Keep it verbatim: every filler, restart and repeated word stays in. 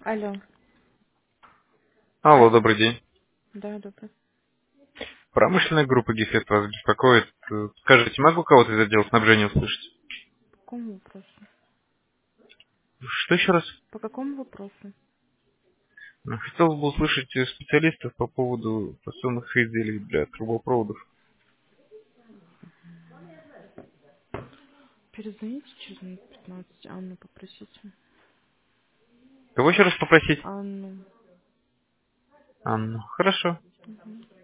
Алло. Алло, Алло. добрый день. Да, добрый. Промышленная группа Гефест вас беспокоит. Э, Скажите, могу кого-то из отдела снабжения услышать? По какому вопросу? Что еще раз? По какому вопросу? Ну, Хотел бы услышать э, специалистов по поводу фасонных изделий для трубопроводов. Перезвоните через минут пятнадцать. Анну попросите. Кого еще раз попросить? Анну. Анну. Хорошо. Мгм.